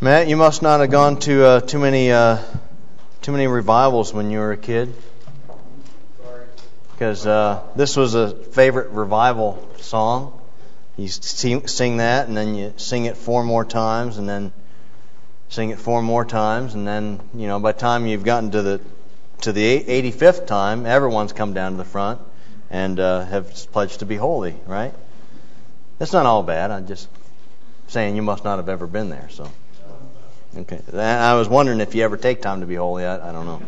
Matt, you must not have gone to too many revivals when you were a kid, because this was a favorite revival song. You sing that, and then you sing it 4 more times, and then sing it 4 more times, and then by the time you've gotten to the 85th time, everyone's come down to the front and have pledged to be holy. Right? That's not all bad. I'm just saying you must not have ever been there. So. Okay. I was wondering if you ever take time to be holy. I don't know.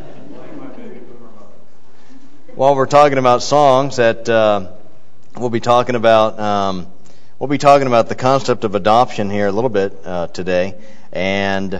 Well, we're talking about songs that we'll be talking about the concept of adoption here a little bit today. And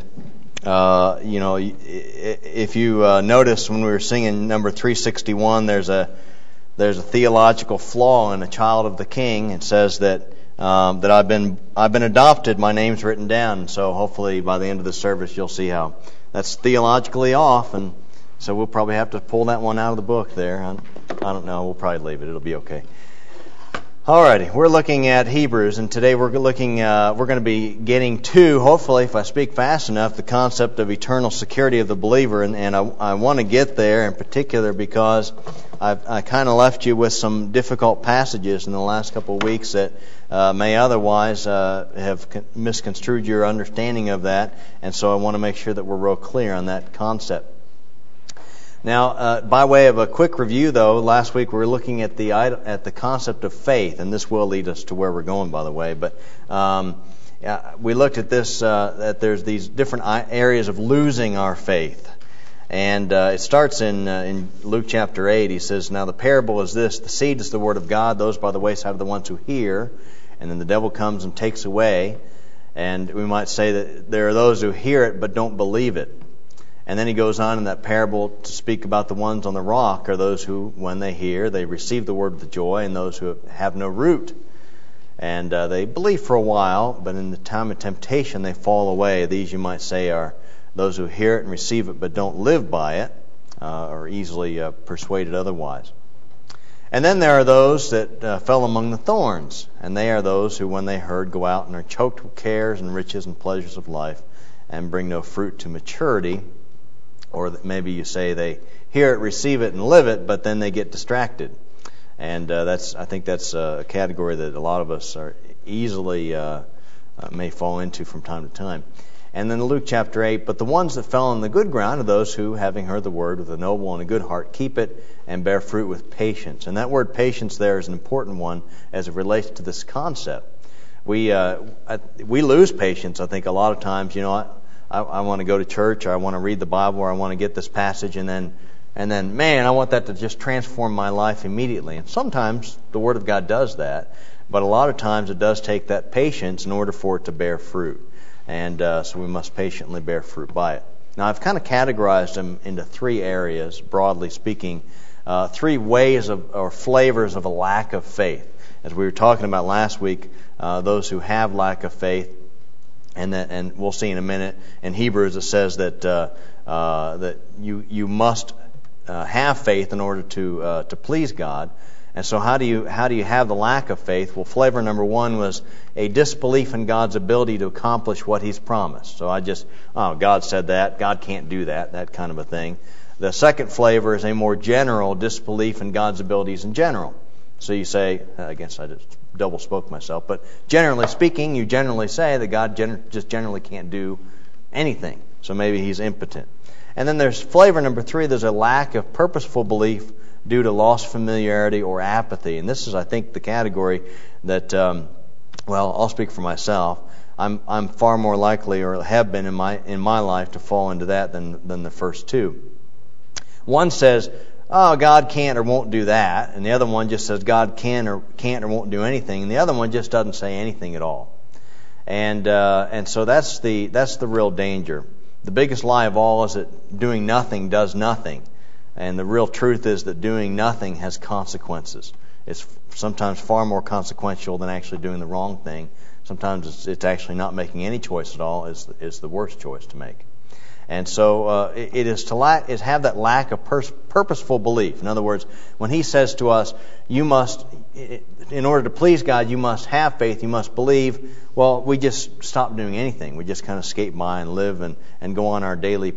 if you notice when we were singing number 361, there's a theological flaw in A Child of the King. It says that I've been adopted, my name's written down. So hopefully by the end of the service you'll see how that's theologically off, and so we'll probably have to pull that one out of the book there. I don't know, we'll probably leave it. It'll be okay. Alrighty, we're looking at Hebrews, and today we're going to be getting to, hopefully, if I speak fast enough, the concept of eternal security of the believer, and I want to get there in particular because I kind of left you with some difficult passages in the last couple of weeks that may otherwise have misconstrued your understanding of that, and so I want to make sure that we're real clear on that concept. Now, by way of a quick review, though, last week we were looking at the concept of faith, and this will lead us to where we're going, by the way. But we looked at this that there's these different areas of losing our faith, and it starts in Luke chapter 8. He says, "Now the parable is this: the seed is the word of God. Those by the wayside are the ones who hear, and then the devil comes and takes away." And we might say that there are those who hear it but don't believe it. And then he goes on in that parable to speak about the ones on the rock are those who, when they hear, they receive the word with joy, and those who have no root. And they believe for a while, but in the time of temptation they fall away. These, you might say, are those who hear it and receive it but don't live by it, or easily persuaded otherwise. And then there are those that fell among the thorns, and they are those who, when they heard, go out and are choked with cares and riches and pleasures of life, and bring no fruit to maturity. Or maybe you say they hear it, receive it, and live it, but then they get distracted. And I think that's a category that a lot of us are easily may fall into from time to time. And then Luke chapter 8, "But the ones that fell on the good ground are those who, having heard the word with a noble and a good heart, keep it and bear fruit with patience." And that word patience there is an important one as it relates to this concept. We lose patience, I think, a lot of times. I want to go to church, or I want to read the Bible, or I want to get this passage, and then, man, I want that to just transform my life immediately. And sometimes the Word of God does that, but a lot of times it does take that patience in order for it to bear fruit. And so we must patiently bear fruit by it. Now, I've kind of categorized them into 3 areas, broadly speaking, 3 ways or flavors of a lack of faith. As we were talking about last week, those who have lack of faith, and we'll see in a minute in Hebrews it says that you must have faith in order to please God. And so how do you have the lack of faith? Well, flavor number 1 was a disbelief in God's ability to accomplish what He's promised. So God said that, God can't do that kind of a thing. The second flavor is a more general disbelief in God's abilities in general. So you say, I guess I just double spoke myself, but generally speaking, you generally say that God just generally can't do anything. So maybe He's impotent. And then there's flavor number 3, there's a lack of purposeful belief due to lost familiarity or apathy. And this is, I think, the category that, I'll speak for myself. I'm far more likely, or have been in my life, to fall into that than the first 2. One says, "Oh, God can't or won't do that," and the other one just says God can't or won't do anything, and the other one just doesn't say anything at all. And so that's the real danger. The biggest lie of all is that doing nothing does nothing, and the real truth is that doing nothing has consequences. It's sometimes far more consequential than actually doing the wrong thing. Sometimes it's actually not making any choice at all is the worst choice to make. And so it is to have that lack of purposeful belief. In other words, when he says to us, you must, in order to please God, you must have faith, you must believe, well, we just stop doing anything. We just kind of skate by and live and go on our daily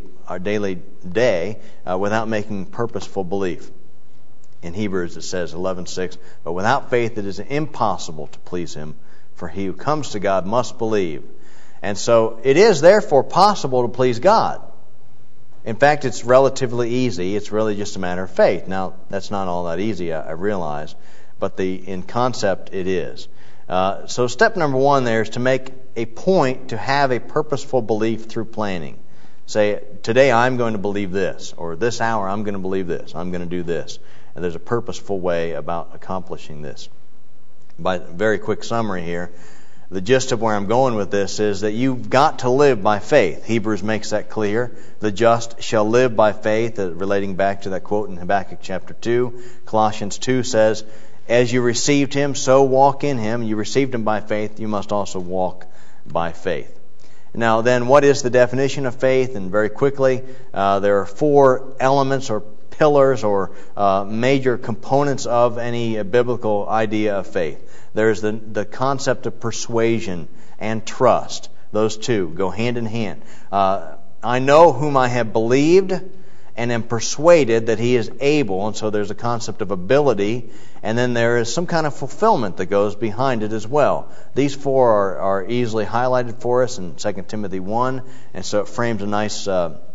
day without making purposeful belief. In Hebrews it says 11:6, but without faith it is impossible to please Him, for he who comes to God must believe. And so it is therefore possible to please God. In fact, it's relatively easy. It's really just a matter of faith. Now, that's not all that easy, I realize, but in concept it is. So step number one there is to make a point to have a purposeful belief through planning. Say, today I'm going to believe this, or this hour I'm going to believe this, I'm going to do this. And there's a purposeful way about accomplishing this. By very quick summary here, the gist of where I'm going with this is that you've got to live by faith. Hebrews makes that clear. The just shall live by faith, relating back to that quote in Habakkuk chapter 2. Colossians 2 says, as you received Him, so walk in Him. You received Him by faith, you must also walk by faith. Now then, what is the definition of faith? And very quickly, there are 4 elements or pillars or major components of any biblical idea of faith. There's the concept of persuasion and trust. Those two go hand in hand. I know whom I have believed and am persuaded that He is able. And so there's a concept of ability. And then there is some kind of fulfillment that goes behind it as well. These 4 are easily highlighted for us in 2 Timothy 1. And so it frames a nice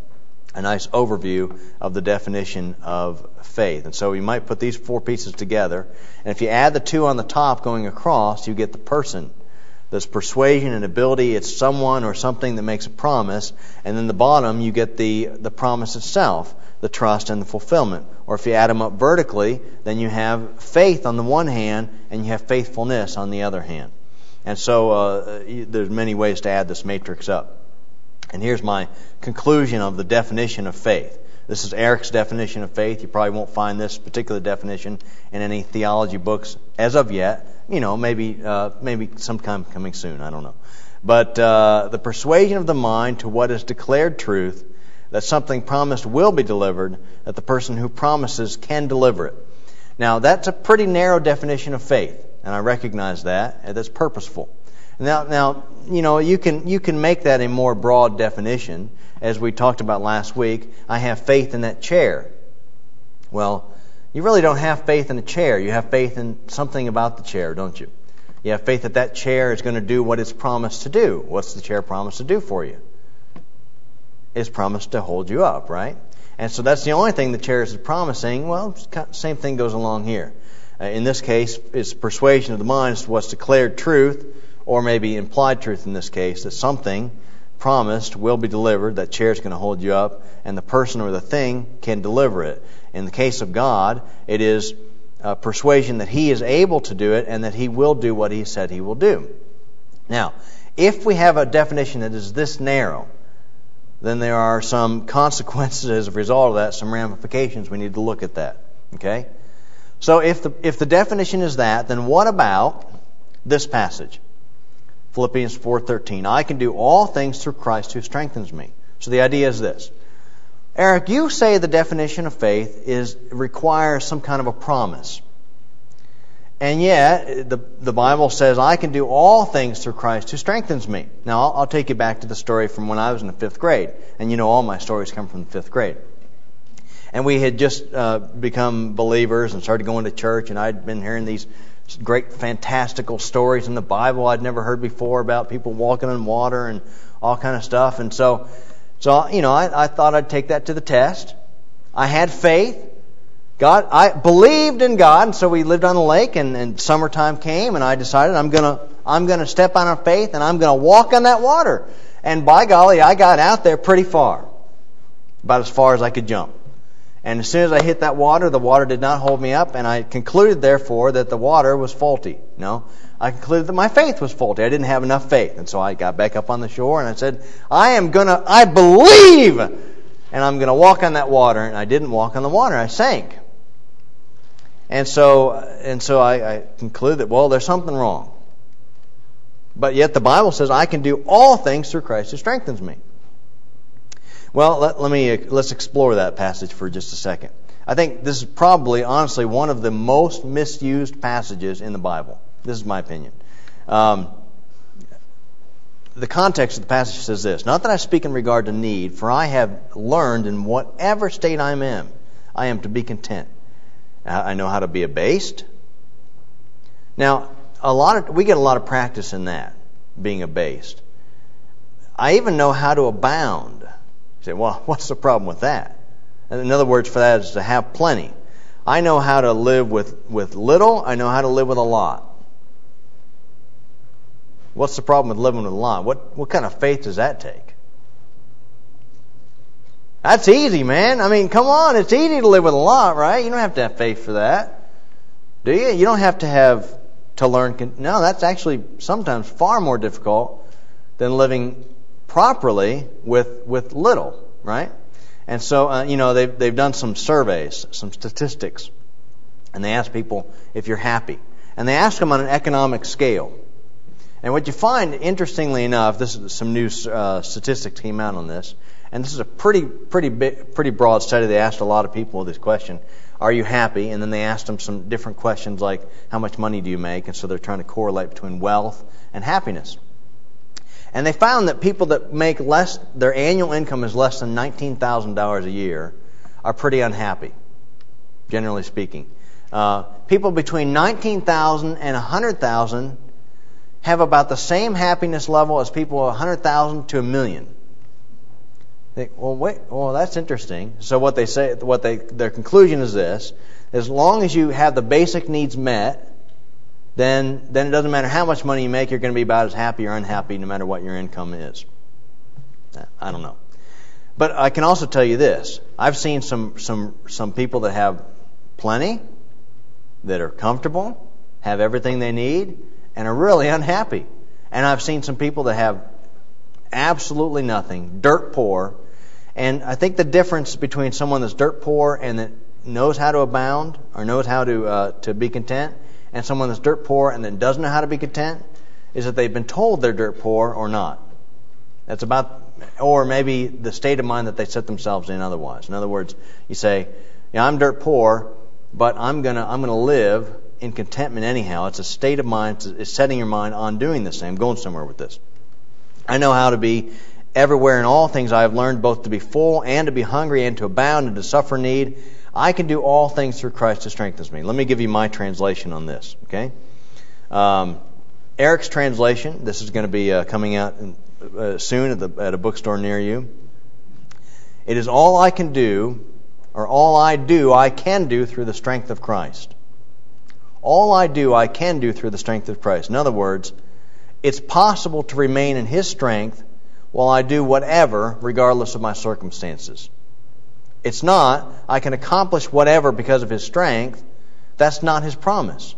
overview of the definition of faith. And so you might put these 4 pieces together. And if you add the 2 on the top going across, you get the person. There's persuasion and ability. It's someone or something that makes a promise. And then the bottom, you get the promise itself, the trust and the fulfillment. Or if you add them up vertically, then you have faith on the one hand and you have faithfulness on the other hand. And so there's many ways to add this matrix up. And here's my conclusion of the definition of faith. This is Eric's definition of faith. You probably won't find this particular definition in any theology books as of yet. You know, maybe sometime coming soon. I don't know. But the persuasion of the mind to what is declared truth, that something promised will be delivered, that the person who promises can deliver it. Now, that's a pretty narrow definition of faith, and I recognize that, and that's purposeful. Now, you know, you can make that a more broad definition, as we talked about last week. I have faith in that chair. Well, you really don't have faith in a chair. You have faith in something about the chair, don't you? You have faith that that chair is going to do what it's promised to do. What's the chair promised to do for you? It's promised to hold you up, right? And so that's the only thing the chair is promising. Well, same thing goes along here. In this case, it's persuasion of the mind as to what's declared truth, or maybe implied truth in this case, that something promised will be delivered, that chair is going to hold you up, and the person or the thing can deliver it. In the case of God, it is persuasion that He is able to do it and that He will do what He said He will do. Now, if we have a definition that is this narrow, then there are some consequences as a result of that, some ramifications. We need to look at that. Okay? So if the definition is that, then what about this passage? Philippians 4:13. I can do all things through Christ who strengthens me. So the idea is this. Eric, you say the definition of faith requires some kind of a promise. And yet, the Bible says, I can do all things through Christ who strengthens me. Now, I'll take you back to the story from when I was in the 5th grade. And you know all my stories come from the 5th grade. And we had just become believers and started going to church, and I'd been hearing these great fantastical stories in the Bible I'd never heard before about people walking on water and all kind of stuff. And so you know, I thought I'd take that to the test. I had faith. I believed in God, and so we lived on the lake, and summertime came, and I decided I'm gonna step out on faith, and I'm gonna walk on that water. And by golly, I got out there pretty far, about as far as I could jump. And as soon as I hit that water, the water did not hold me up, and I concluded, therefore, that the water was faulty. No, I concluded that my faith was faulty. I didn't have enough faith. And so I got back up on the shore, and I said, I believe, and I'm going to walk on that water. And I didn't walk on the water. I sank. And so I concluded that, well, there's something wrong. But yet the Bible says I can do all things through Christ who strengthens me. Well, let's explore that passage for just a second. I think this is probably, honestly, one of the most misused passages in the Bible. This is my opinion. The context of the passage says this: "Not that I speak in regard to need, for I have learned in whatever state I am to be content. I know how to be abased." Now, we get a lot of practice in that, being abased. I even know how to abound. You say, well, what's the problem with that? And in other words, for that is to have plenty. I know how to live with little. I know how to live with a lot. What's the problem with living with a lot? What kind of faith does that take? That's easy, man. I mean, come on. It's easy to live with a lot, right? You don't have to have faith for that. Do you? You don't have to learn. No, that's actually sometimes far more difficult than living properly with little, right? And so, they've done some surveys, some statistics, and they ask people if you're happy. And they ask them on an economic scale. And what you find, interestingly enough, this is some new statistics came out on this, and this is a pretty broad study. They asked a lot of people this question: are you happy? And then they asked them some different questions like, how much money do you make? And so they're trying to correlate between wealth and happiness. And they found that people that make less, their annual income is less than $19,000 a year, are pretty unhappy, generally speaking. People between $19,000 and $100,000 have about the same happiness level as people $100,000 to $1 million. Well, that's interesting. So what they say, their conclusion is this: as long as you have the basic needs met, then it doesn't matter how much money you make, you're going to be about as happy or unhappy no matter what your income is. I don't know. But I can also tell you this: I've seen some people that have plenty, that are comfortable, have everything they need, and are really unhappy. And I've seen some people that have absolutely nothing, dirt poor. And I think the difference between someone that's dirt poor and that knows how to abound or knows how to be content, and someone that's dirt poor and then doesn't know how to be content, is that they've been told they're dirt poor or not. That's about, or maybe the state of mind that they set themselves in otherwise. In other words, you say, I'm dirt poor, but I'm gonna live in contentment anyhow. It's a state of mind. It's setting your mind on doing this thing. I'm going somewhere with this. I know how to be everywhere in all things. I have learned both to be full and to be hungry and to abound and to suffer need. I can do all things through Christ who strengthens me. Let me give you my translation on this, okay? Eric's translation, this is going to be coming out soon at a bookstore near you. It is all I can do, or all I do, I can do through the strength of Christ. All I do, I can do through the strength of Christ. In other words, it's possible to remain in His strength while I do whatever, regardless of my circumstances. It's not, I can accomplish whatever because of His strength. That's not His promise.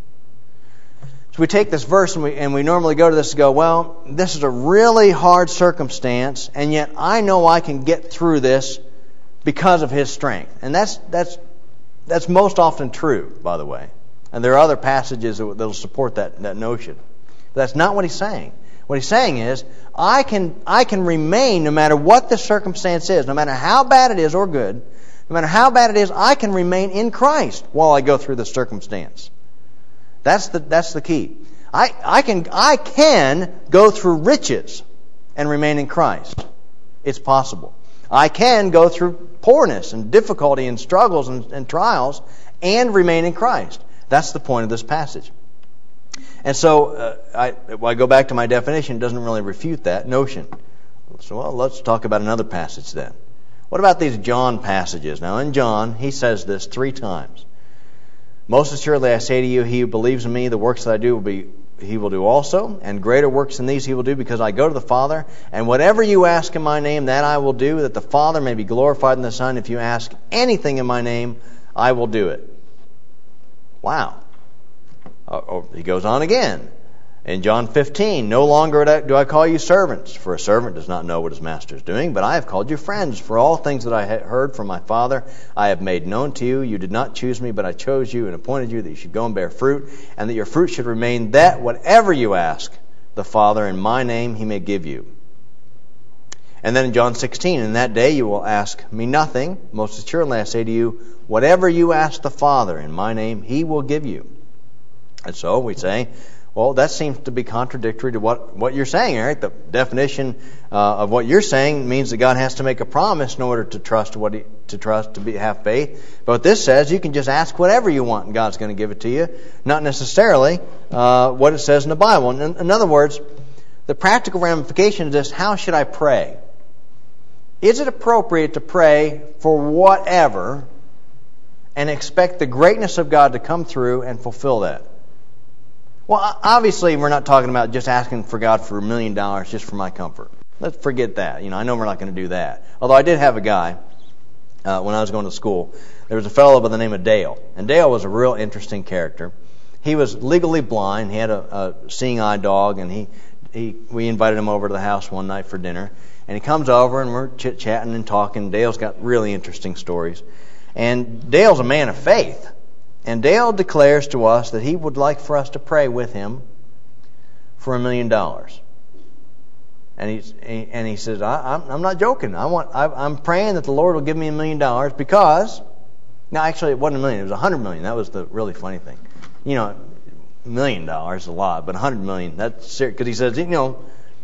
So we take this verse and we normally go to this and go, well, this is a really hard circumstance, and yet I know I can get through this because of His strength. And that's most often true, by the way. And there are other passages that will support that notion. But that's not what he's saying. What he's saying is, I can remain no matter what the circumstance is, no matter how bad it is or good, no matter how bad it is, I can remain in Christ while I go through the circumstance. That's the key. I can go through riches and remain in Christ. It's possible. I can go through poorness and difficulty and struggles and trials and remain in Christ. That's the point of this passage. And so I go back to my definition. It doesn't really refute that notion. So let's talk about another passage then. What about these John passages? Now in John, he says this 3 times. Most assuredly I say to you, he who believes in me, the works that I do he will do also, and greater works than these he will do, because I go to the Father. And whatever you ask in my name, that I will do, that the Father may be glorified in the Son. If you ask anything in my name, I will do it. Wow. He goes on again. In John 15, no longer do I call you servants, for a servant does not know what his master is doing, but I have called you friends, for all things that I heard from my Father I have made known to you. You did not choose me, but I chose you and appointed you that you should go and bear fruit, and that your fruit should remain, that whatever you ask the Father in my name, He may give you. And then in John 16, in that day you will ask me nothing. Most assuredly I say to you, whatever you ask the Father in my name, He will give you. And so we say, well, that seems to be contradictory to what you're saying, Eric. The definition of what you're saying means that God has to make a promise in order to have faith. But this says you can just ask whatever you want and God's going to give it to you, not necessarily what it says in the Bible. In other words, the practical ramification of this, how should I pray? Is it appropriate to pray for whatever and expect the greatness of God to come through and fulfill that? Well, obviously, we're not talking about just asking for God for $1 million just for my comfort. Let's forget that. I know we're not going to do that. Although I did have a guy, when I was going to school, there was a fellow by the name of Dale. And Dale was a real interesting character. He was legally blind. He had a seeing eye dog, and we invited him over to the house one night for dinner. And he comes over, and we're chit-chatting and talking. Dale's got really interesting stories. And Dale's a man of faith. And Dale declares to us that he would like for us to pray with him for $1 million. And he says, I'm not joking. I'm praying that the Lord will give me $1 million because, now actually it wasn't $1 million, it was $100 million. That was the really funny thing. $1 million is a lot, but $100 million, that's serious. Because he says, the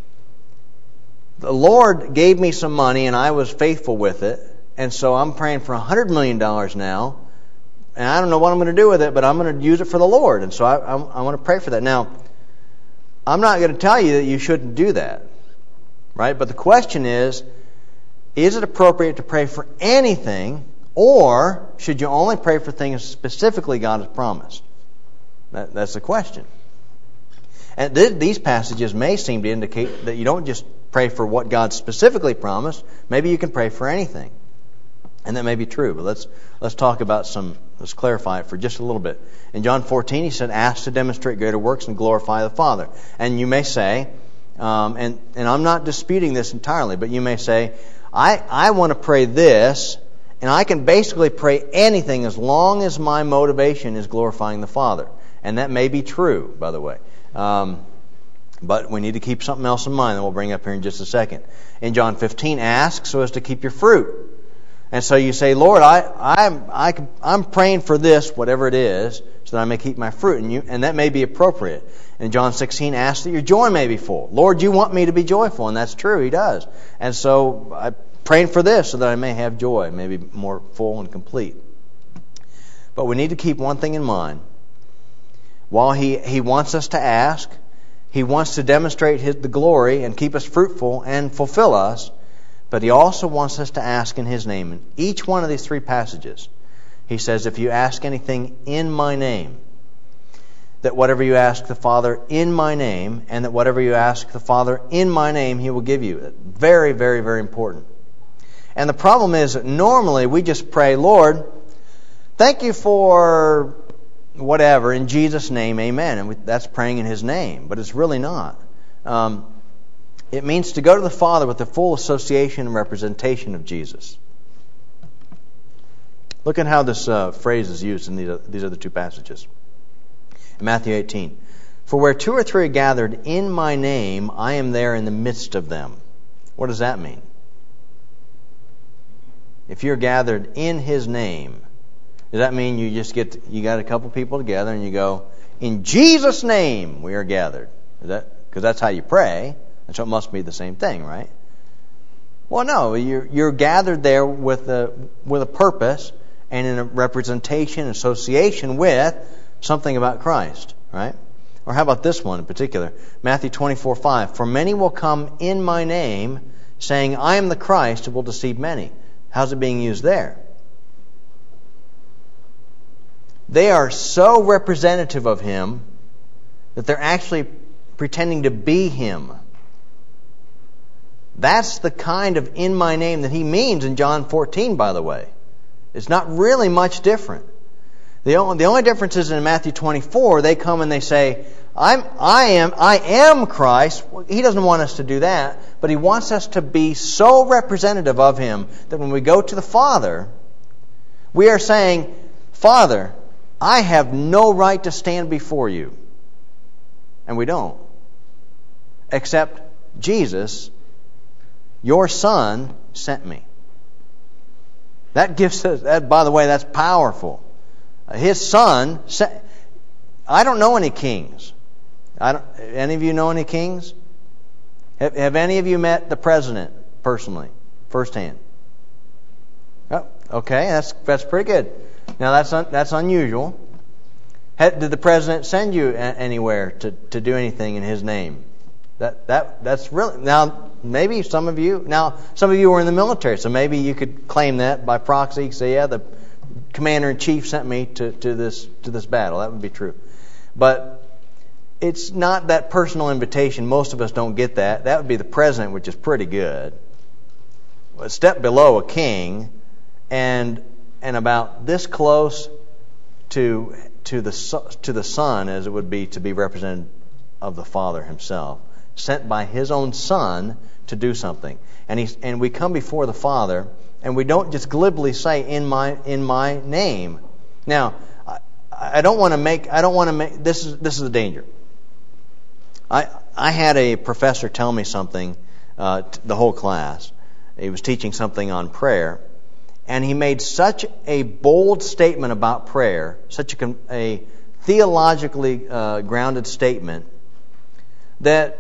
Lord gave me some money and I was faithful with it, and so I'm praying for $100 million now. And I don't know what I'm going to do with it, but I'm going to use it for the Lord. And so I want to pray for that. Now, I'm not going to tell you that you shouldn't do that, right? But the question is it appropriate to pray for anything, or should you only pray for things specifically God has promised? That's the question. And these passages may seem to indicate that you don't just pray for what God specifically promised. Maybe you can pray for anything. And that may be true, but let's talk about let's clarify it for just a little bit. In John 14, he said, ask to demonstrate greater works and glorify the Father. And you may say, and I'm not disputing this entirely, but you may say, I want to pray this, and I can basically pray anything as long as my motivation is glorifying the Father. And that may be true, by the way. But we need to keep something else in mind that we'll bring up here in just a second. In John 15, ask so as to keep your fruit. And so you say, Lord, I'm praying for this, whatever it is, so that I may keep my fruit. And that may be appropriate. In John 16, ask that your joy may be full. Lord, you want me to be joyful, and that's true, He does. And so I'm praying for this so that I may have joy, maybe more full and complete. But we need to keep one thing in mind. While He wants us to ask, He wants to demonstrate the glory and keep us fruitful and fulfill us, but He also wants us to ask in His name. In each one of these three passages, He says, if you ask anything in my name, that whatever you ask the Father in my name, and that whatever you ask the Father in my name, He will give you. Very, very, very important. And the problem is that normally we just pray, Lord, thank you for whatever, in Jesus' name, amen. And that's praying in His name, but it's really not. It means to go to the Father with the full association and representation of Jesus. Look at how this phrase is used in these other two passages. In Matthew 18, for where two or three are gathered in my name, I am there in the midst of them. What does that mean? If you're gathered in His name, does that mean you got a couple people together and you go, in Jesus' name we are gathered? Because that's how you pray. And so it must be the same thing, right? Well, no, you're gathered there with a purpose and in a representation, association with something about Christ, right? Or how about this one in particular? Matthew 24:5. For many will come in my name, saying, I am the Christ, and will deceive many. How's it being used there? They are so representative of Him that they're actually pretending to be Him. That's the kind of in my name that He means in John 14, by the way. It's not really much different. The only difference is in Matthew 24, they come and they say, I am Christ. He doesn't want us to do that, but He wants us to be so representative of Him that when we go to the Father, we are saying, Father, I have no right to stand before you. And we don't. Except Jesus Your Son sent me. That gives us, that, by the way, that's powerful. His Son sent. I don't know any kings. Any of you know any kings? Have any of you met the president personally, firsthand? Oh, okay, that's pretty good. Now that's unusual. Did the president send you anywhere to do anything in his name? That's really, now maybe some of you were in the military, so maybe you could claim that by proxy. You could say, yeah, the commander in chief sent me to this battle. That would be true, but it's not that personal invitation. Most of us don't get that. That would be the president, which is pretty good. A step below a king, and about this close to the Son as it would be to be representative of the Father Himself, sent by His own Son to do something. And we come before the Father, and we don't just glibly say in my name. Now, I don't want to make this is the danger. I had a professor tell me something, the whole class. He was teaching something on prayer, and he made such a bold statement about prayer, such a theologically grounded statement, that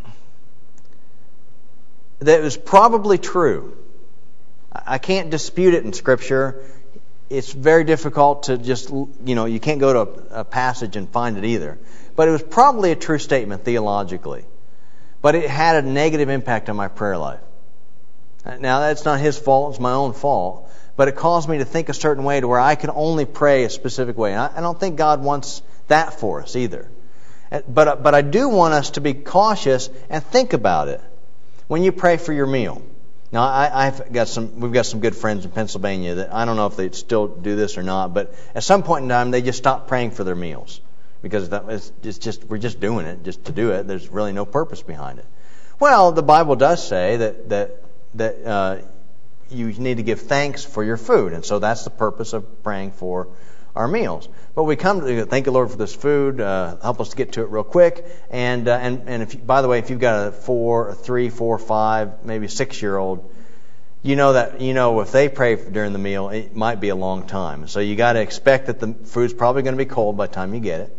was probably true. I can't dispute it in Scripture. It's very difficult to just, you can't go to a passage and find it either. But it was probably a true statement theologically. But it had a negative impact on my prayer life. Now, that's not his fault. It's my own fault. But it caused me to think a certain way to where I can only pray a specific way. And I don't think God wants that for us either. But I do want us to be cautious and think about it when you pray for your meal. Now, we've got some good friends in Pennsylvania that I don't know if they still do this or not, but at some point in time they just stopped praying for their meals because we're just doing it just to do it. There's really no purpose behind it. Well, the Bible does say that you need to give thanks for your food, and so that's the purpose of praying for our meals. But we come to thank the Lord for this food. Help us to get to it real quick. And by the way, if you've got a 3, 4, 5, maybe 6-year-old, you know if they pray during the meal, it might be a long time. So you got to expect that the food's probably going to be cold by the time you get it.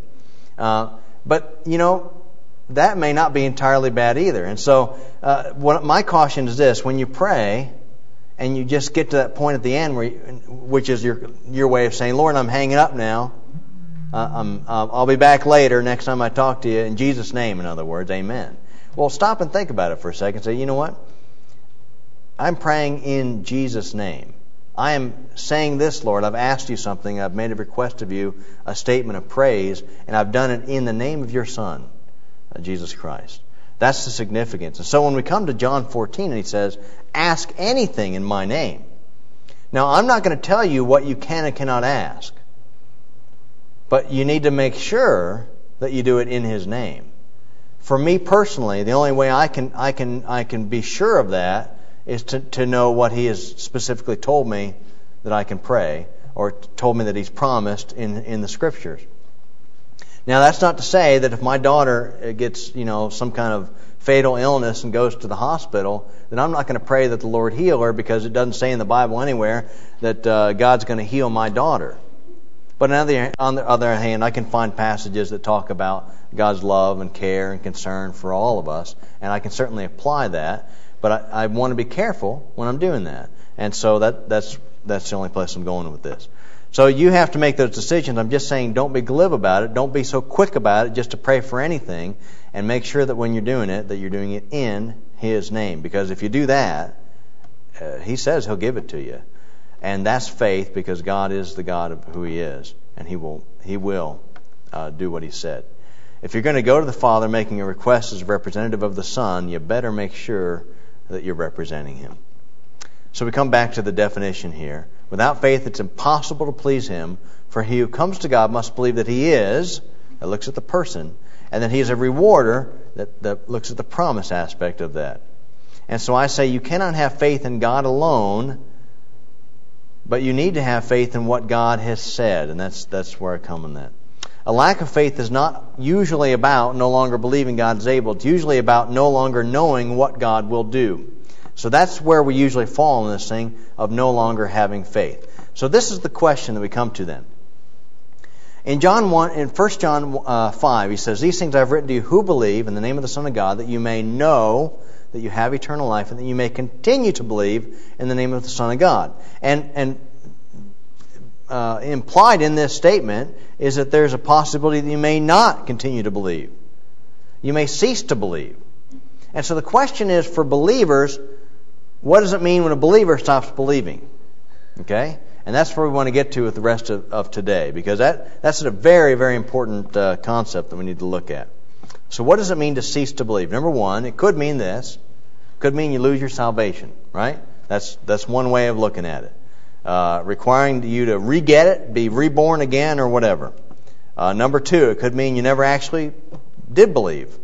But that may not be entirely bad either. And so my caution is this: when you pray, and you just get to that point at the end, which is your way of saying, Lord, I'm hanging up now. I'll be back later next time I talk to you. In Jesus' name, in other words, amen. Well, stop and think about it for a second. Say, you know what? I'm praying in Jesus' name. I am saying this, Lord. I've asked you something. I've made a request of you, a statement of praise, and I've done it in the name of your Son, Jesus Christ. That's the significance. And so when we come to John 14 and He says, ask anything in my name. Now, I'm not going to tell you what you can and cannot ask. But you need to make sure that you do it in His name. For me personally, the only way I can be sure of that is to know what He has specifically told me that I can pray, or told me that He's promised in the Scriptures. Now, that's not to say that if my daughter gets, some kind of fatal illness and goes to the hospital, then I'm not going to pray that the Lord heal her, because it doesn't say in the Bible anywhere that God's going to heal my daughter. But on the other hand, I can find passages that talk about God's love and care and concern for all of us, and I can certainly apply that. But I want to be careful when I'm doing that. And so that's the only place I'm going with this. So you have to make those decisions. I'm just saying, don't be glib about it. Don't be so quick about it just to pray for anything. And make sure that when you're doing it, that you're doing it in His name. Because if you do that, He says He'll give it to you. And that's faith, because God is the God of who He is. And He will do what He said. If you're going to go to the Father making a request as a representative of the Son, you better make sure that you're representing Him. So we come back to the definition here. Without faith, it's impossible to please Him, for he who comes to God must believe that He is, that looks at the person, and that He is a rewarder, that looks at the promise aspect of that. And so I say you cannot have faith in God alone, but you need to have faith in what God has said, and that's where I come in that. A lack of faith is not usually about no longer believing God is able. It's usually about no longer knowing what God will do. So that's where we usually fall in this thing of no longer having faith. So this is the question that we come to then. In 1 John 5, he says, "These things I've written to you who believe in the name of the Son of God, that you may know that you have eternal life, and that you may continue to believe in the name of the Son of God." And implied in this statement is that there's a possibility that you may not continue to believe. You may cease to believe. And so the question is, for believers, what does it mean when a believer stops believing? Okay? And that's where we want to get to with the rest of today, because that's a very, very important concept that we need to look at. So what does it mean to cease to believe? Number one, it could mean this. It could mean you lose your salvation, right? That's one way of looking at it. Requiring you to re-get it, be reborn again, or whatever. Number two, it could mean you never actually did believe.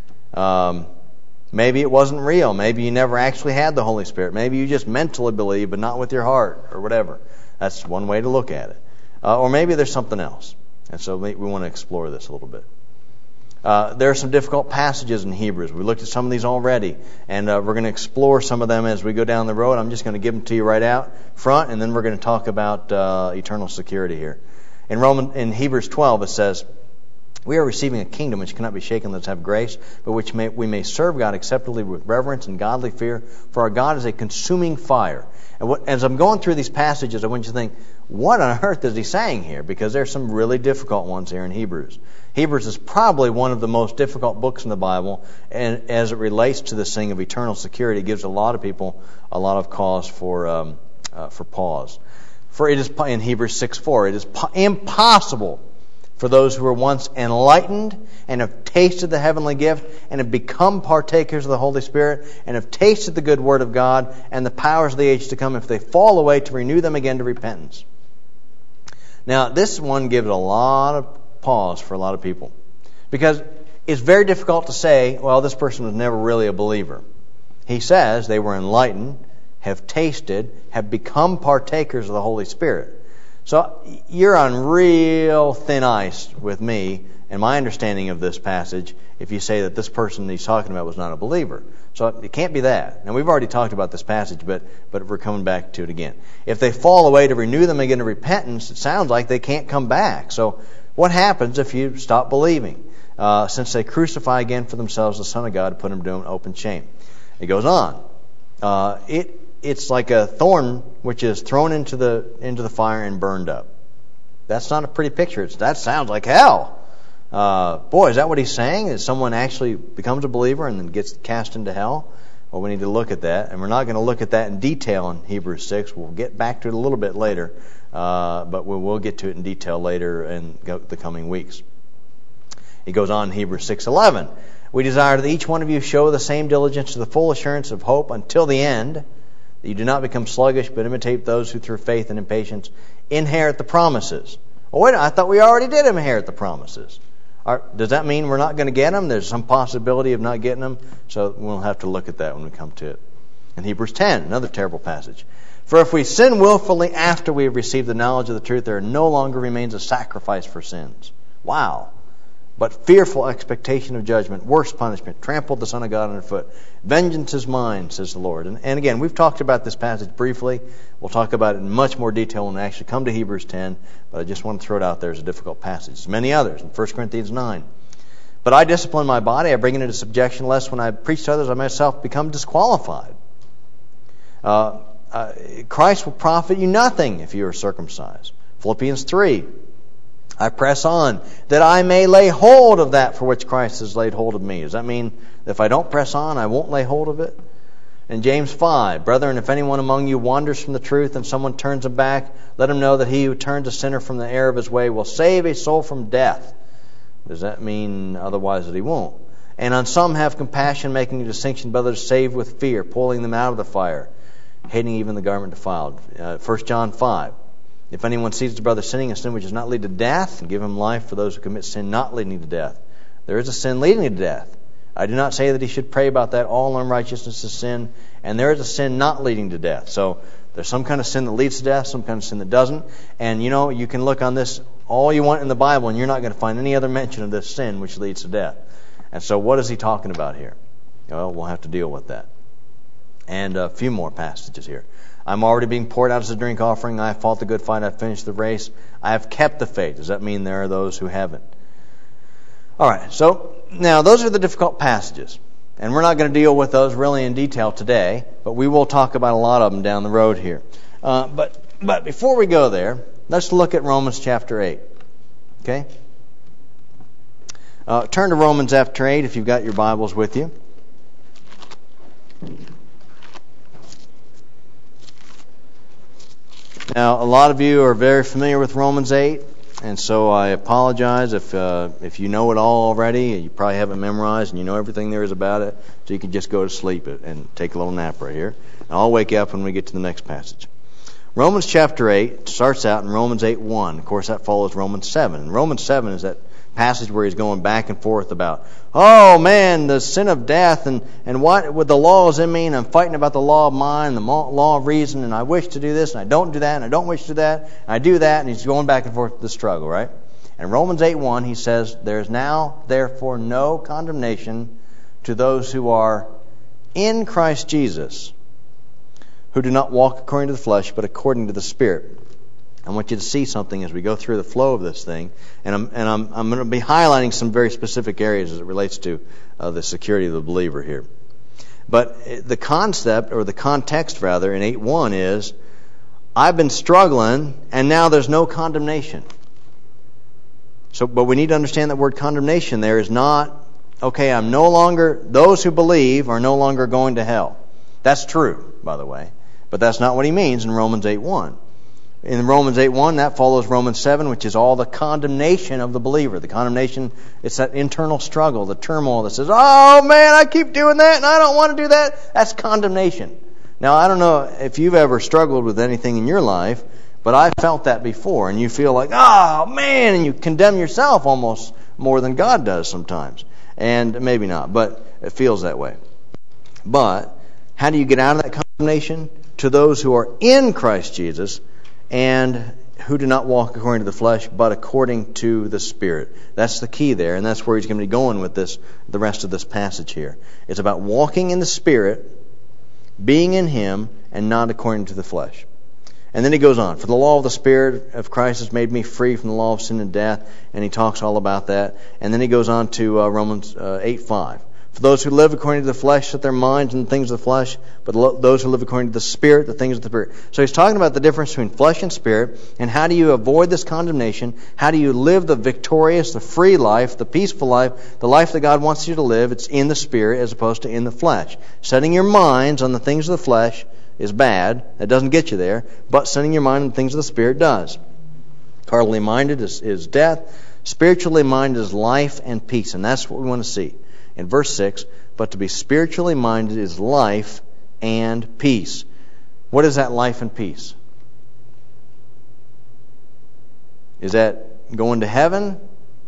Maybe it wasn't real. Maybe you never actually had the Holy Spirit. Maybe you just mentally believe, but not with your heart, or whatever. That's one way to look at it. Or maybe there's something else. And so we want to explore this a little bit. There are some difficult passages in Hebrews. We looked at some of these already, and we're going to explore some of them as we go down the road. I'm just going to give them to you right out front, and then we're going to talk about eternal security here. In Hebrews 12, it says, "We are receiving a kingdom which cannot be shaken, let's have grace, but which we may serve God acceptably with reverence and godly fear, for our God is a consuming fire." And as I'm going through these passages, I want you to think, what on earth is he saying here? Because there's some really difficult ones here in Hebrews. Hebrews is probably one of the most difficult books in the Bible, and as it relates to this thing of eternal security, it gives a lot of people a lot of cause for pause. For it is, in Hebrews 6:4, it is impossible for those who were once enlightened and have tasted the heavenly gift and have become partakers of the Holy Spirit and have tasted the good word of God and the powers of the age to come, if they fall away, to renew them again to repentance. Now, this one gives a lot of pause for a lot of people, because it's very difficult to say, well, this person was never really a believer. He says they were enlightened, have tasted, have become partakers of the Holy Spirit. So you're on real thin ice with me and my understanding of this passage if you say that this person he's talking about was not a believer. So it can't be that. Now, we've already talked about this passage, but we're coming back to it again. If they fall away, to renew them again to repentance, it sounds like they can't come back. So what happens if you stop believing? Since they crucify again for themselves the Son of God to put him to an open shame. It goes on. It's like a thorn which is thrown into the fire and burned up. That's not a pretty picture. That sounds like hell. Boy, is that what he's saying? Is someone actually becomes a believer and then gets cast into hell? Well, we need to look at that, and we're not going to look at that in detail in Hebrews 6. We'll get back to it a little bit later, but we will get to it in detail later in the coming weeks. He goes on in Hebrews 6:11. "We desire that each one of you show the same diligence to the full assurance of hope until the end, that you do not become sluggish, but imitate those who through faith and in patience inherit the promises." Well, wait, I thought we already did inherit the promises. Does that mean we're not going to get them? There's some possibility of not getting them, so we'll have to look at that when we come to it. In Hebrews 10, another terrible passage. "For if we sin willfully after we have received the knowledge of the truth, there no longer remains a sacrifice for sins." Wow. "But fearful expectation of judgment, worse punishment, trampled the Son of God underfoot. Vengeance is mine, says the Lord." And again, we've talked about this passage briefly. We'll talk about it in much more detail when we actually come to Hebrews 10, but I just want to throw it out there as a difficult passage. There's many others in 1 Corinthians 9. "But I discipline my body, I bring it into subjection, lest when I preach to others I myself become disqualified. Christ will profit you nothing if you are circumcised." Philippians 3. "I press on, that I may lay hold of that for which Christ has laid hold of me." Does that mean that if I don't press on, I won't lay hold of it? In James 5, "Brethren, if anyone among you wanders from the truth and someone turns him back, let him know that he who turns a sinner from the error of his way will save a soul from death." Does that mean otherwise that he won't? "And on some have compassion, making a distinction, but others save with fear, pulling them out of the fire, hating even the garment defiled." 1 John 5. "If anyone sees his brother sinning, a sin which does not lead to death, give him life for those who commit sin not leading to death. There is a sin leading to death. I do not say that he should pray about that. All unrighteousness is sin, and there is a sin not leading to death." So there's some kind of sin that leads to death, some kind of sin that doesn't. And you can look on this all you want in the Bible, and you're not going to find any other mention of this sin which leads to death. And so what is he talking about here? Well, we'll have to deal with that. And a few more passages here. I'm already being poured out as a drink offering. I have fought the good fight. I've finished the race. I have kept the faith. Does that mean there are those who haven't? All right. So now those are the difficult passages. And we're not going to deal with those really in detail today, but we will talk about a lot of them down the road here. But before we go there, let's look at Romans chapter 8. Okay? Turn to Romans chapter 8 if you've got your Bibles with you. Now, a lot of you are very familiar with Romans 8, and so I apologize if you know it all already. You probably have it memorized, and you know everything there is about it, so you can just go to sleep and take a little nap right here. And I'll wake you up when we get to the next passage. Romans chapter 8 starts out in Romans 8:1. Of course, that follows Romans 7. And Romans 7 is that passage where he's going back and forth about, oh man, the sin of death and what with the law is in me, and I'm fighting about the law of mind, the law of reason, and I wish to do this and I don't do that, and I don't wish to do that, and I do that, and he's going back and forth with the struggle, right? And Romans 8:1 he says, there is now therefore no condemnation to those who are in Christ Jesus, who do not walk according to the flesh, but according to the Spirit. I want you to see something as we go through the flow of this thing, and I'm going to be highlighting some very specific areas as it relates to the security of the believer here. But the concept, or the context rather, in 8:1 is, I've been struggling, and now there's no condemnation. But we need to understand that word condemnation there is not, okay, those who believe are no longer going to hell. That's true, by the way, but that's not what he means in Romans 8:1. In Romans 8:1, that follows Romans 7, which is all the condemnation of the believer. The condemnation, it's that internal struggle, the turmoil that says, oh man, I keep doing that and I don't want to do that. That's condemnation. Now, I don't know if you've ever struggled with anything in your life, but I've felt that before. And you feel like, oh man, and you condemn yourself almost more than God does sometimes. And maybe not, but it feels that way. But how do you get out of that condemnation? To those who are in Christ Jesus, and who do not walk according to the flesh, but according to the Spirit. That's the key there, and that's where he's going to be going with this, the rest of this passage here. It's about walking in the Spirit, being in Him, and not according to the flesh. And then he goes on, for the law of the Spirit of Christ has made me free from the law of sin and death, and he talks all about that. And then he goes on to Romans 8:5. For those who live according to the flesh set their minds on the things of the flesh, but those who live according to the Spirit, the things of the Spirit. So he's talking about the difference between flesh and spirit, and how do you avoid this condemnation? How do you live the victorious, the free life, the peaceful life, the life that God wants you to live? It's in the Spirit as opposed to in the flesh. Setting your minds on the things of the flesh is bad. That doesn't get you there. But setting your mind on the things of the Spirit does. Carnally minded is death. Spiritually minded is life and peace. And that's what we want to see. In verse 6, but to be spiritually minded is life and peace. What is that life and peace? Is that going to heaven?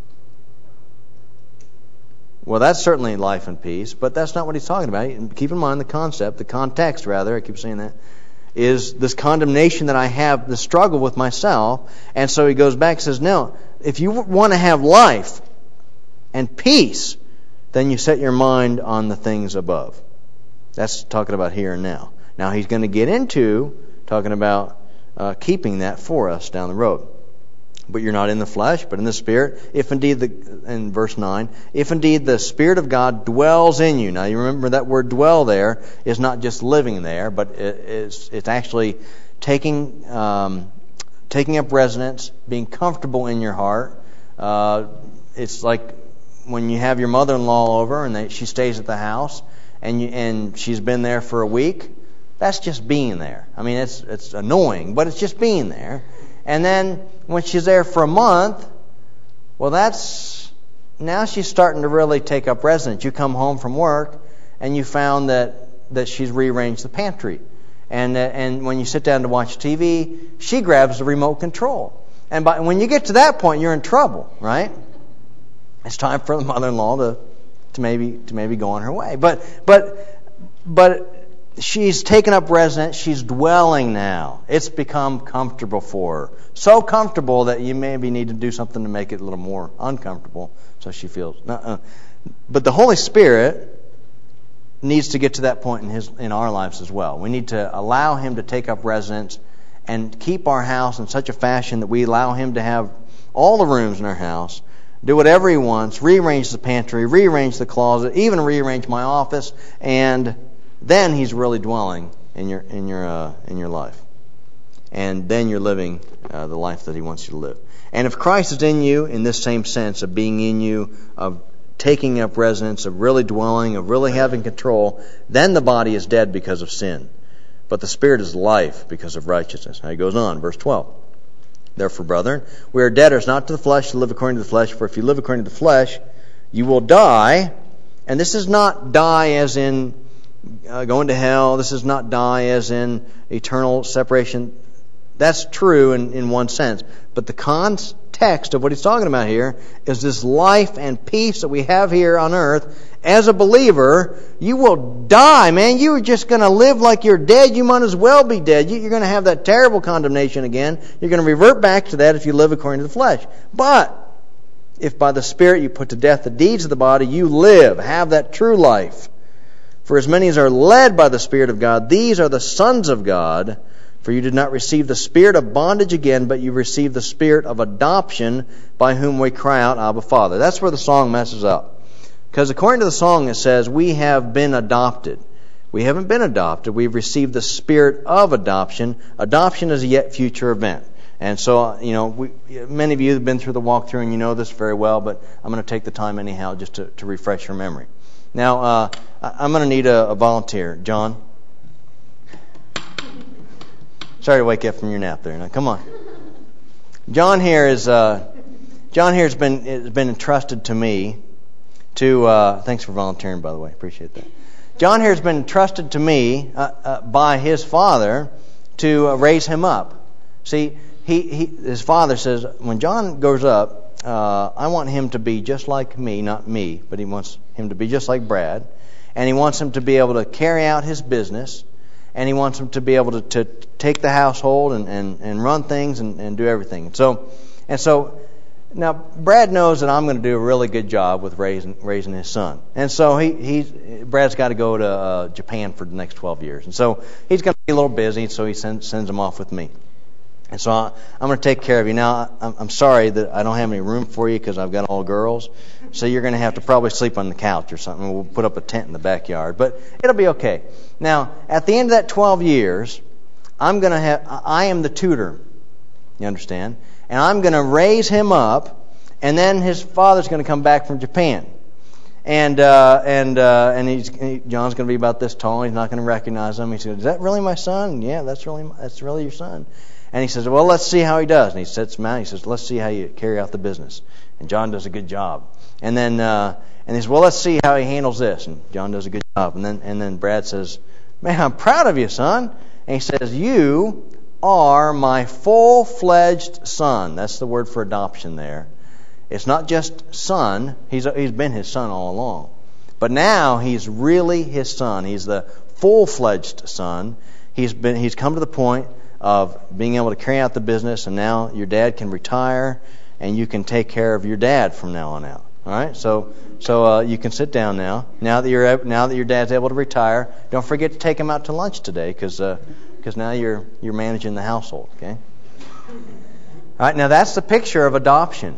Well, that's certainly life and peace, but that's not what he's talking about. Keep in mind the concept, the context rather, I keep saying that, is this condemnation that I have, the struggle with myself. And so he goes back and says, no, if you want to have life and peace, then you set your mind on the things above. That's talking about here and now. Now he's going to get into talking about keeping that for us down the road. But you're not in the flesh, but in the Spirit. If indeed, in verse 9, if indeed the Spirit of God dwells in you. Now you remember that word dwell there is not just living there, but it's actually taking up residence, being comfortable in your heart. It's like when you have your mother-in-law over and she stays at the house and she's been there for a week. That's just being there. I mean, it's annoying, but it's just being there. And then when she's there for a month, well, now she's starting to really take up residence. You come home from work and you found that she's rearranged the pantry. And when you sit down to watch TV, she grabs the remote control. And when you get to that point, you're in trouble, right? It's time for the mother-in-law to maybe go on her way. But she's taken up residence. She's dwelling now. It's become comfortable for her. So comfortable that you maybe need to do something to make it a little more uncomfortable so she feels. But the Holy Spirit needs to get to that point in our lives as well. We need to allow Him to take up residence and keep our house in such a fashion that we allow Him to have all the rooms in our house, do whatever He wants, rearrange the pantry, rearrange the closet, even rearrange my office, and then He's really dwelling in your life. And then you're living the life that He wants you to live. And if Christ is in you in this same sense of being in you, of taking up residence, of really dwelling, of really having control, then the body is dead because of sin. But the Spirit is life because of righteousness. Now he goes on, verse 12. Therefore, brethren, we are debtors not to the flesh to live according to the flesh, for if you live according to the flesh, you will die. And this is not die as in going to hell. This is not die as in eternal separation. That's true in one sense. But the context of what he's talking about here is this life and peace that we have here on earth. As a believer, you will die, man. You are just going to live like you're dead. You might as well be dead. You're going to have that terrible condemnation again. You're going to revert back to that if you live according to the flesh. But if by the Spirit you put to death the deeds of the body, you live, have that true life. For as many as are led by the Spirit of God, these are the sons of God. For you did not receive the spirit of bondage again, but you received the spirit of adoption, by whom we cry out, Abba, Father. That's where the song messes up. Because according to the song it says, we have been adopted. We haven't been adopted. We've received the spirit of adoption. Adoption is a yet future event. And so, many of you have been through the walkthrough and you know this very well, but I'm going to take the time anyhow just to refresh your memory. Now, I'm going to need a volunteer. John? Sorry to wake you up from your nap there. Now, come on. John here has been entrusted to me to. Thanks for volunteering, by the way. Appreciate that. John here has been entrusted to me by his father to raise him up. See, his father says when John grows up, I want him to be just like me, not me, but he wants him to be just like Brad, and he wants him to be able to carry out his business. And he wants him to be able to take the household and run things and do everything. So now Brad knows that I'm going to do a really good job with raising his son. And so Brad's got to go to Japan for the next 12 years. And so he's going to be a little busy, so he sends him off with me. And so I'm going to take care of you. Now, I'm sorry that I don't have any room for you because I've got all girls. So you're going to have to probably sleep on the couch or something. We'll put up a tent in the backyard. But it'll be okay. Now, at the end of that 12 years, I am the tutor. You understand? And I'm going to raise him up. And then his father's going to come back from Japan. And John's going to be about this tall. He's not going to recognize him. He says, "Is that really my son?" "Yeah, that's really your son." And he says, "Well, let's see how he does." And he sits him out. He says, "Let's see how you carry out the business." And John does a good job. And then he says, "Well, let's see how he handles this." And John does a good job. And then Brad says, "Man, I'm proud of you, son." And he says, "You are my full-fledged son." That's the word for adoption there. It's not just son. He's been his son all along. But now he's really his son. He's the full-fledged son. He's come to the point of being able to carry out the business, and now your dad can retire, and you can take care of your dad from now on out. All right, so you can sit down now. Now that your dad's able to retire, don't forget to take him out to lunch today, because now you're managing the household. Okay. All right, now that's the picture of adoption.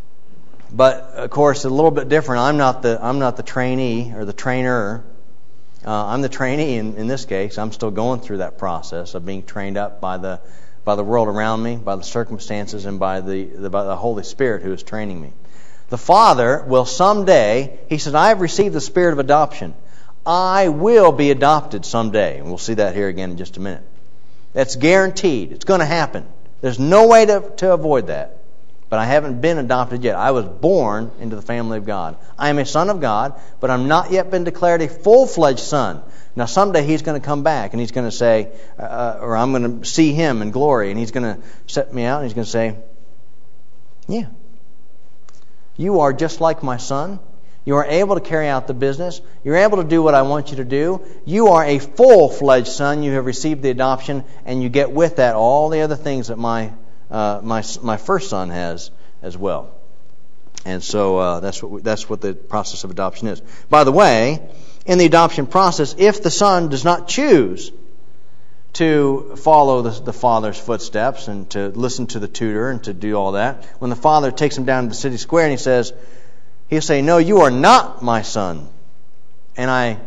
But of course, it's a little bit different. I'm not the trainee or the trainer. I'm the trainee in this case. I'm still going through that process of being trained up by the world around me, by the circumstances, and by the Holy Spirit who is training me. The Father will someday, He said, "I have received the spirit of adoption. I will be adopted someday." And we'll see that here again in just a minute. That's guaranteed. It's going to happen. There's no way to avoid that. But I haven't been adopted yet. I was born into the family of God. I am a son of God, but I'm not yet been declared a full-fledged son. Now someday He's going to come back and He's going to say, or I'm going to see Him in glory, and He's going to set me out and He's going to say, "Yeah, you are just like my son. You are able to carry out the business. You're able to do what I want you to do. You are a full-fledged son. You have received the adoption, and you get with that all the other things that my first son has as well." And so that's what the process of adoption is. By the way, in the adoption process if the son does not choose to follow the father's footsteps and to listen to the tutor and to do all that. When the father takes him down to the city square and he'll say, "No, you are not my son, and I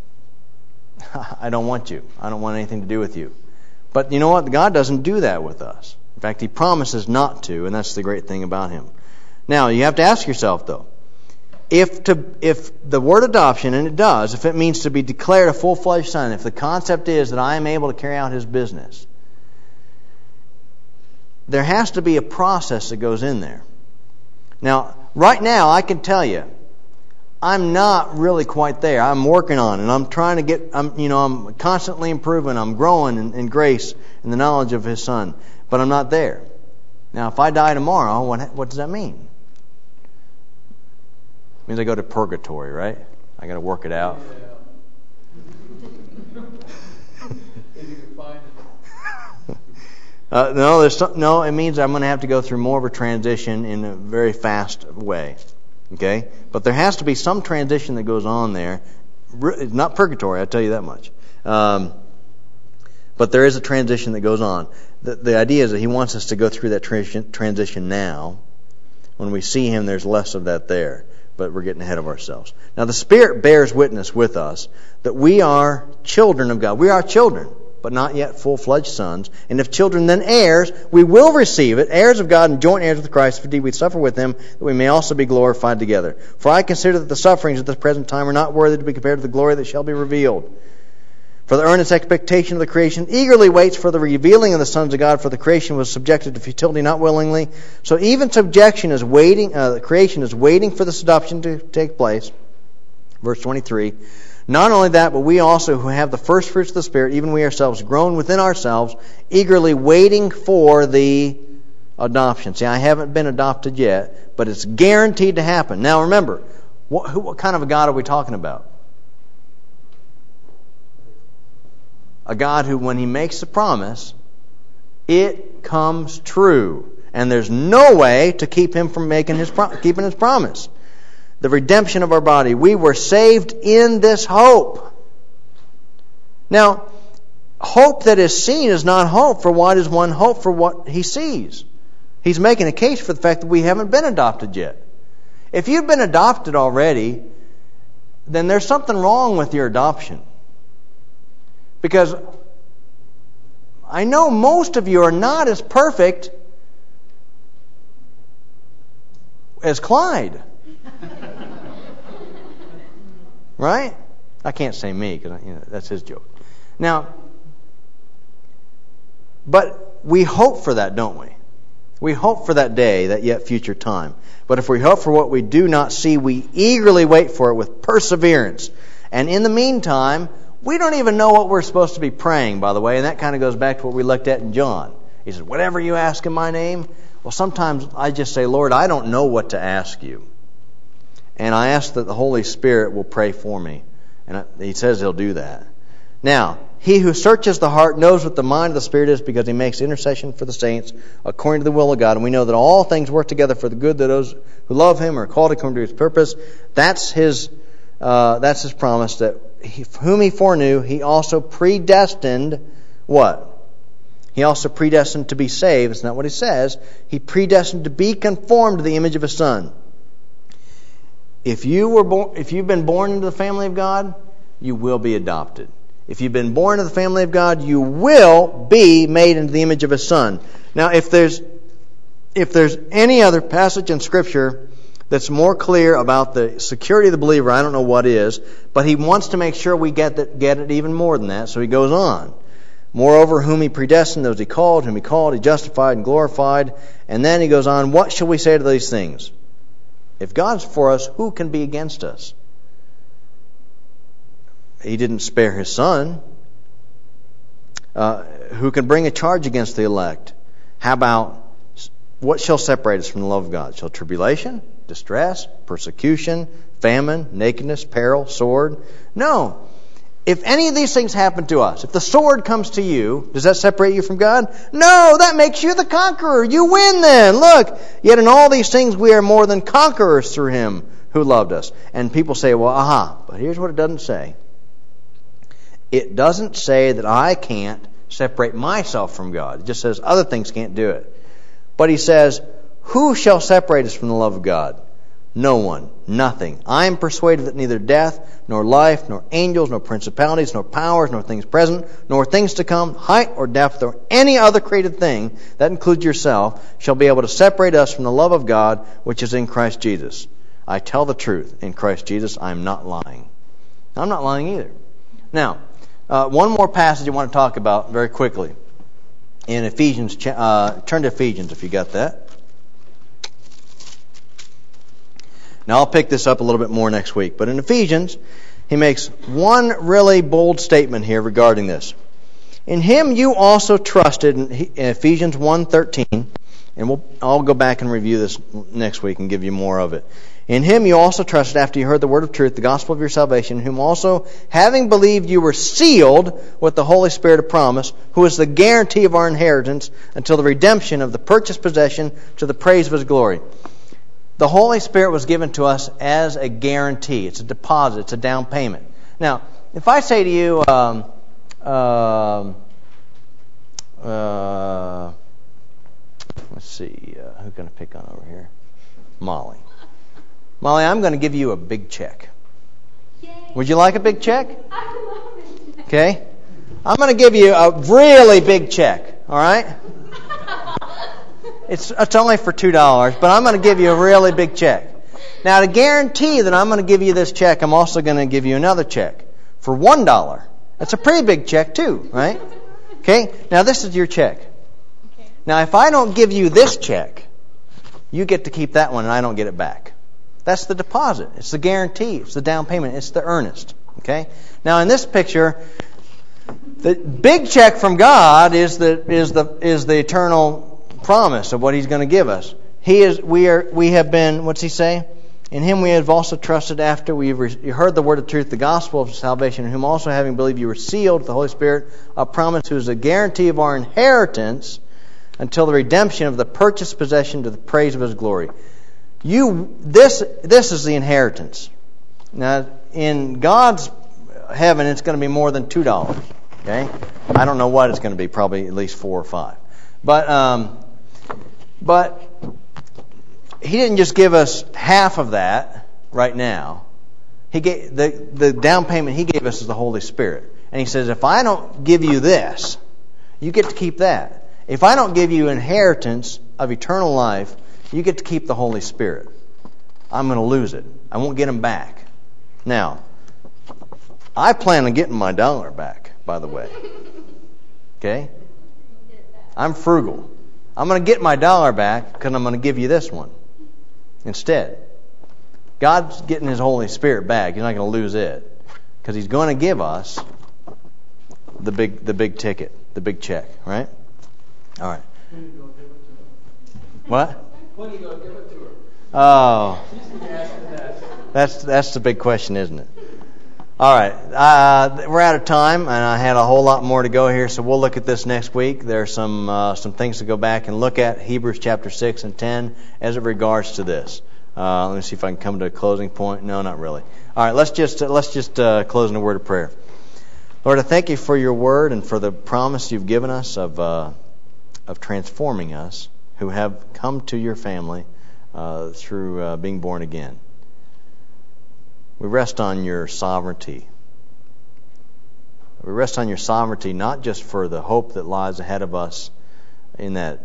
don't want you. I don't want anything to do with you." But you know what? God doesn't do that with us. In fact, He promises not to, and that's the great thing about Him. Now, you have to ask yourself, though, if the word adoption, and it does, if it means to be declared a full-fledged son, if the concept is that I am able to carry out His business, there has to be a process that goes in there. Now, right now, I can tell you, I'm not really quite there. I'm working on it. I'm trying to I'm constantly improving. I'm growing in grace and the knowledge of His Son. But I'm not there. Now, if I die tomorrow, what does that mean? It means I go to purgatory, right? I got to work it out. No, it means I'm going to have to go through more of a transition in a very fast way. Okay? But there has to be some transition that goes on there. It's not purgatory, I'll tell you that much. But there is a transition that goes on. The idea is that He wants us to go through that transition now. When we see Him, there's less of that there. But we're getting ahead of ourselves. Now, the Spirit bears witness with us that we are children of God. We are children, but not yet full-fledged sons. And if children, then heirs, we will receive it, heirs of God and joint heirs with Christ, if indeed we suffer with Him, that we may also be glorified together. For I consider that the sufferings at this present time are not worthy to be compared to the glory that shall be revealed. For the earnest expectation of the creation eagerly waits for the revealing of the sons of God, for the creation was subjected to futility, not willingly. So even subjection is waiting, the creation is waiting for this adoption to take place. Verse 23. Not only that, but we also who have the first fruits of the Spirit, even we ourselves, grown within ourselves, eagerly waiting for the adoption. See, I haven't been adopted yet, but it's guaranteed to happen. Now remember, what kind of a God are we talking about? A God who, when He makes a promise, it comes true. And there's no way to keep Him from keeping His promise. The redemption of our body. We were saved in this hope. Now, hope that is seen is not hope, for what is one hope for what he sees? He's making a case for the fact that we haven't been adopted yet. If you've been adopted already, then there's something wrong with your adoption. Because I know most of you are not as perfect as Clyde. Right? I can't say me because that's his joke. Now, but we hope for that, don't we? We hope for that day, that yet future time. But if we hope for what we do not see, we eagerly wait for it with perseverance. And in the meantime, we don't even know what we're supposed to be praying, by the way, and that kind of goes back to what we looked at in John. He says, whatever you ask in my name. Well, sometimes I just say, Lord, I don't know what to ask you. And I ask that the Holy Spirit will pray for me. And He says He'll do that. Now, He who searches the heart knows what the mind of the Spirit is, because He makes intercession for the saints according to the will of God. And we know that all things work together for the good to those who love Him or are called according to His purpose. That's His promise, that whom He foreknew, He also predestined what? He also predestined to be saved. That's not what He says. He predestined to be conformed to the image of His Son. If you've been born into the family of God, you will be adopted. If you've been born into the family of God, you will be made into the image of His Son. Now, if there's any other passage in Scripture that's more clear about the security of the believer, I don't know what is, but he wants to make sure we get it even more than that, so he goes on. Moreover, whom He predestined, those He called, whom He called, He justified and glorified. And then he goes on, what shall we say to these things? If God's for us, who can be against us? He didn't spare His Son. Who can bring a charge against the elect? How about, what shall separate us from the love of God? Shall tribulation, distress, persecution, famine, nakedness, peril, sword? No. If any of these things happen to us, if the sword comes to you, does that separate you from God? No, that makes you the conqueror. You win then. Look, yet in all these things we are more than conquerors through Him who loved us. And people say, well, but here's what it doesn't say. It doesn't say that I can't separate myself from God. It just says other things can't do it. But he says, who shall separate us from the love of God? No one, nothing. I am persuaded that neither death, nor life, nor angels, nor principalities, nor powers, nor things present, nor things to come, height or depth, or any other created thing, that includes yourself, shall be able to separate us from the love of God, which is in Christ Jesus. I tell the truth. In Christ Jesus, I am not lying. I'm not lying either. Now, one more passage I want to talk about very quickly. In Ephesians, turn to Ephesians if you got that. Now, I'll pick this up a little bit more next week. But in Ephesians, he makes one really bold statement here regarding this. In him you also trusted, in Ephesians 1:13, and I'll go back and review this next week and give you more of it. In him you also trusted after you heard the word of truth, the gospel of your salvation, in whom also, having believed, you were sealed with the Holy Spirit of promise, who is the guarantee of our inheritance until the redemption of the purchased possession to the praise of his glory. The Holy Spirit was given to us as a guarantee. It's a deposit. It's a down payment. Now, if I say to you, let's see, who can I pick on over here? Molly. Molly, I'm going to give you a big check. Yay. Would you like a big check? I love it. Okay. I'm going to give you a really big check. All right? It's only for $2, but I'm going to give you a really big check. Now, to guarantee that I'm going to give you this check, I'm also going to give you another check for $1. That's a pretty big check too, right? Okay? Now, this is your check. Okay. Now, if I don't give you this check, you get to keep that one and I don't get it back. That's the deposit. It's the guarantee. It's the down payment. It's the earnest. Okay? Now, in this picture, the big check from God is the eternal promise of what He's going to give us. We have been, what's He say? In Him we have also trusted after we heard the word of truth, the gospel of salvation, in whom also having believed you were sealed with the Holy Spirit, a promise who is a guarantee of our inheritance until the redemption of the purchased possession to the praise of His glory. This is the inheritance. Now, in God's heaven, it's going to be more than $2. Okay, I don't know what it's going to be. Probably at least 4 or 5. But He didn't just give us half of that right now. He gave the down payment He gave us is the Holy Spirit. And He says, if I don't give you this, you get to keep that. If I don't give you inheritance of eternal life, you get to keep the Holy Spirit. I'm going to lose it. I won't get Him back. Now, I plan on getting my $1 back, by the way. Okay? I'm frugal. I'm going to get my $1 back because I'm going to give you this one instead. God's getting His Holy Spirit back. He's not going to lose it because He's going to give us the big ticket, the big check, right? All right. When are you going to give it to her? What? When are you going to give it to her? Oh, She's been asking that. that's the big question, isn't it? All right, we're out of time, and I had a whole lot more to go here, so we'll look at this next week. There are some things to go back and look at, Hebrews chapter 6 and 10, as it regards to this. Let me see if I can come to a closing point. No, not really. All right, let's just close in a word of prayer. Lord, I thank You for Your word and for the promise You've given us of transforming us who have come to Your family through being born again. We rest on Your sovereignty. We rest on Your sovereignty not just for the hope that lies ahead of us in that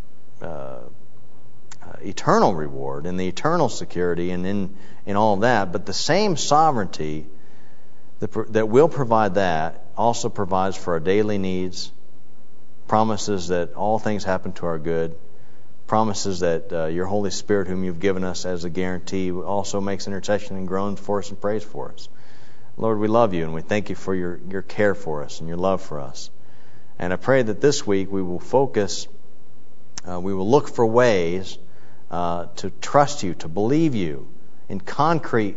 eternal reward, in the eternal security, and in all of that, but the same sovereignty that will provide that also provides for our daily needs, promises that all things happen to our good, promises that Your Holy Spirit, whom You've given us as a guarantee, also makes intercession and groans for us and prays for us. Lord, we love You and we thank You for Your care for us and Your love for us. And I pray that this week we will focus, we will look for ways to trust You, to believe You in concrete,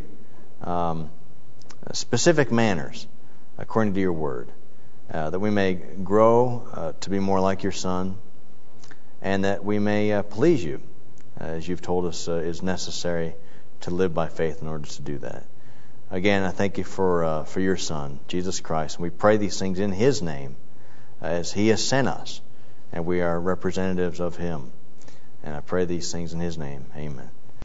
specific manners according to Your word, that we may grow to be more like Your Son, and that we may please You, as You've told us is necessary to live by faith in order to do that. Again, I thank you for your Son, Jesus Christ. And we pray these things in His name as He has sent us. And we are representatives of Him. And I pray these things in His name. Amen.